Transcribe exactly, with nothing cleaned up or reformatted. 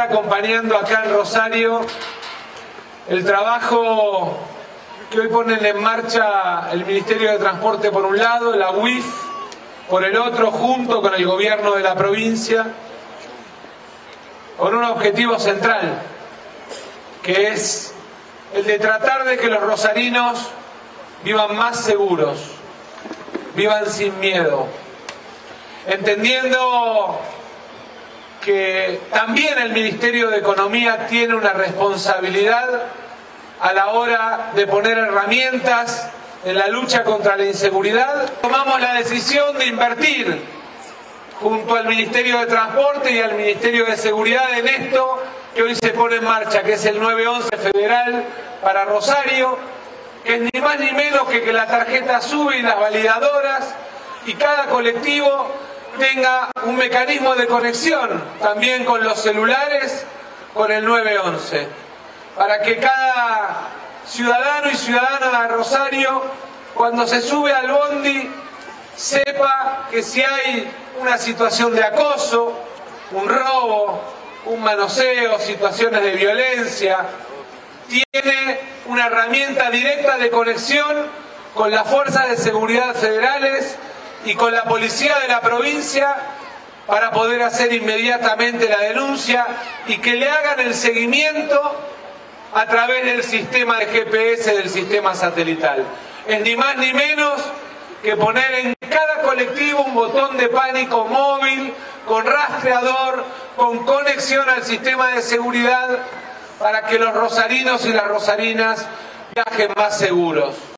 acompañando acá en Rosario el trabajo que hoy ponen en marcha el Ministerio de Transporte por un lado, la U I F por el otro, junto con el gobierno de la provincia, con un objetivo central, que es el de tratar de que los rosarinos vivan más seguros, vivan sin miedo, entendiendo que también el Ministerio de Economía tiene una responsabilidad a la hora de poner herramientas en la lucha contra la inseguridad. Tomamos la decisión de invertir junto al Ministerio de Transporte y al Ministerio de Seguridad en esto que hoy se pone en marcha, que es el nueve once federal para Rosario, que es ni más ni menos que que la tarjeta sube y las validadoras y cada colectivo tenga un mecanismo de conexión también con los celulares, con el nueve once, para que cada ciudadano y ciudadana de Rosario, cuando se sube al bondi, sepa que si hay una situación de acoso, un robo, un manoseo, situaciones de violencia, tiene una herramienta directa de conexión con las fuerzas de seguridad federales y con la policía de la provincia para poder hacer inmediatamente la denuncia y que le hagan el seguimiento a través del sistema de G P S del sistema satelital. Es ni más ni menos que poner en cada colectivo un botón de pánico móvil, con rastreador, con conexión al sistema de seguridad, para que los rosarinos y las rosarinas viajen más seguros.